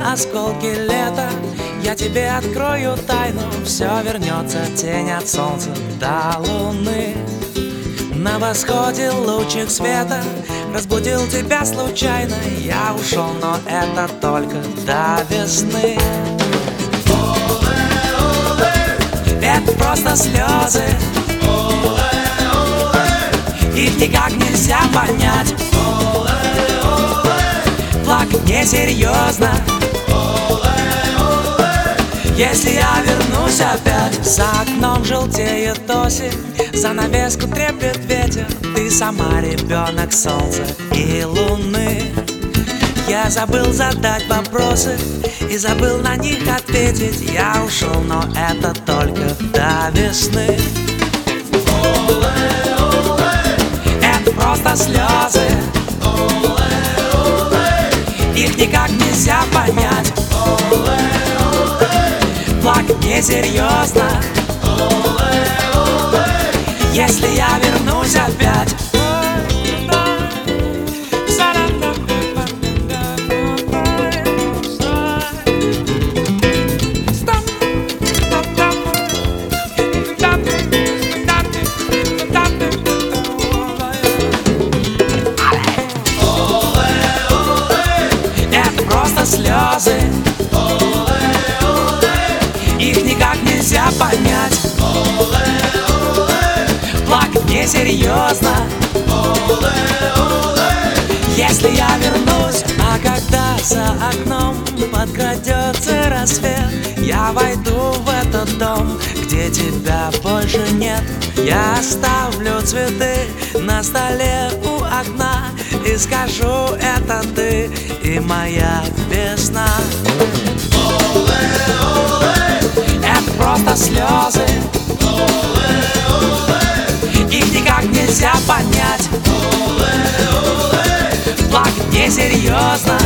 осколки лета. Я тебе открою тайну, все вернется, тень от солнца до луны. На восходе лучик света разбудил тебя случайно. Я ушел, но это только до весны. Это просто слезы, их никак нельзя понять. Плакать несерьезно, если я вернусь опять. За окном желтеет осень, занавеску треплет ветер. Ты сама ребенок солнца и луны. Я забыл задать вопросы и забыл на них ответить. Я ушел, но это только до весны. Это просто слезы, их никак нельзя понять. Плакать несерьезно, если я вернусь опять. Это просто слезы, их никак нельзя понять. Плакать несерьезно, если я вернусь. А когда за окном подкрадется рассвет, я войду в этот дом, где тебя больше нет. Я оставлю цветы на столе у окна и скажу: это ты и моя весна. Это просто слезы, их никак нельзя понять. Плакать несерьезно,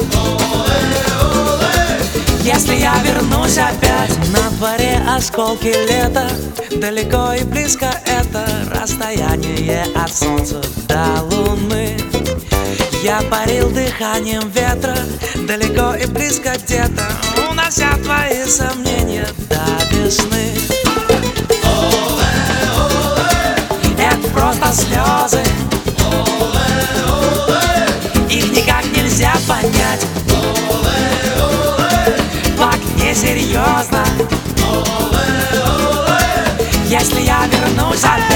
если я вернусь опять. На дворе осколки лета, далеко и близко это расстояние от солнца до луны. Я парил дыханием ветра, далеко и близко где-то, унося твои сомнения до весны. Это просто слезы, их никак нельзя понять. Плакать несерьезно, если я вернусь опять.